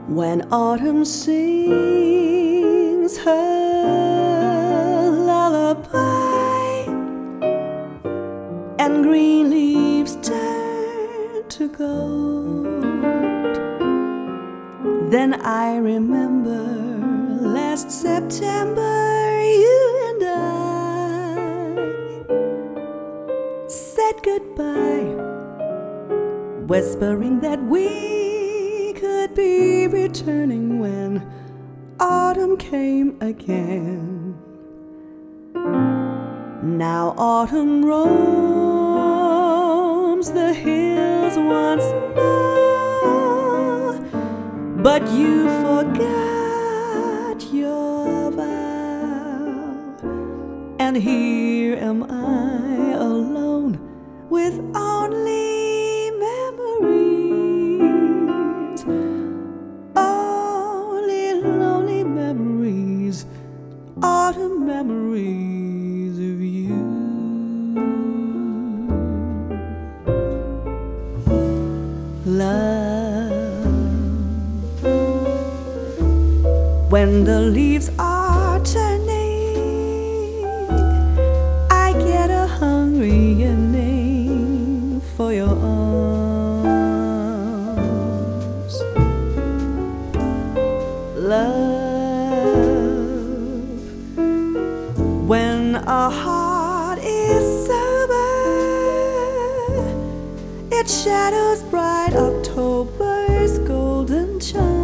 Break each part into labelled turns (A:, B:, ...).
A: When autumn sings her lullaby and green leaves turn to gold, then I remember last September you and I said goodbye, whispering that we could be returning when autumn came again. Now autumn roams the hills once more, but you forgot your vow, and here am I alone with only memories, only lonely memories, autumn memories of you. Love, when the leaves are turning, I get a hungry yearning for your arms. Love, when a heart is sober, it shadows bright October's golden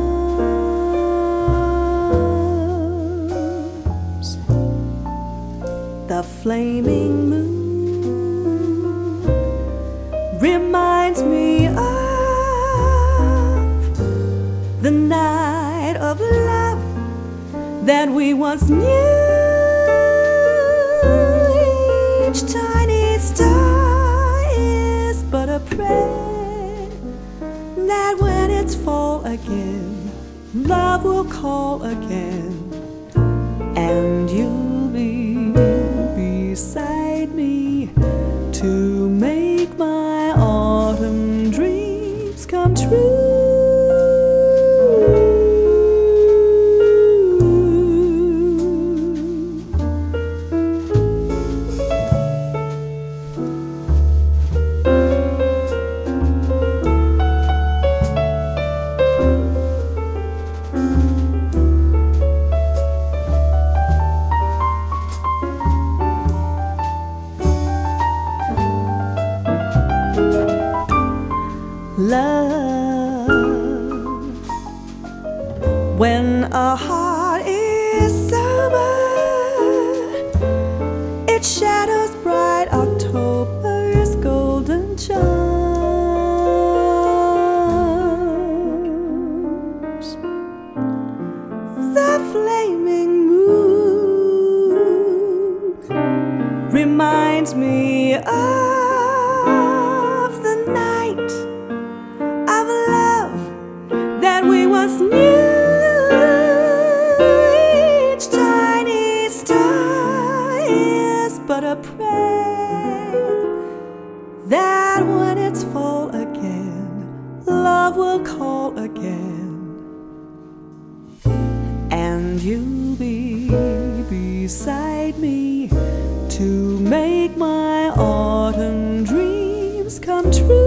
A: charms. The flaming moon reminds me of the night of love that we once knew. Each tiny star is but a prayer that when it's fall again, love will call again, and you'll be beside me to make my autumn dreams come true. Love, when a heart is sober, it shadows bright October's golden charms. The flaming moon reminds me of the night of love that we once knew. Each tiny star is but a prayer that when it's fall again, love will call again, and you'll be beside me to make my autumn dreams come true.